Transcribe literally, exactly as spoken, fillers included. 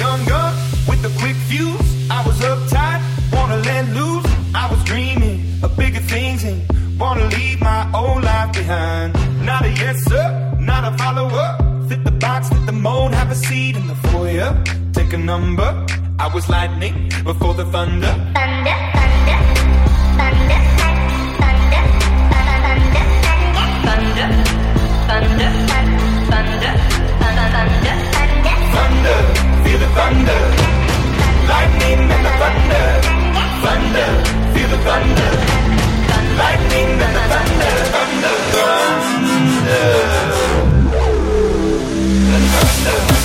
young gun with a quick fuse. I was uptight, wanna let loose. I was dreaming of bigger things and wanna leave my old life behind. Not a yes sir, not a follower. Fit the box, fit the mold, have a seat in the foyer. Take a number. I was lightning before the thunder. Thunder, thunder, thunder, thunder, thunder, thunder, thunder, thunder, thunder, thunder, thunder, feel the thunder. Lightning and the thunder. Thunder, feel the thunder. Lightning and the thunder. Thunder, thunder, thunder.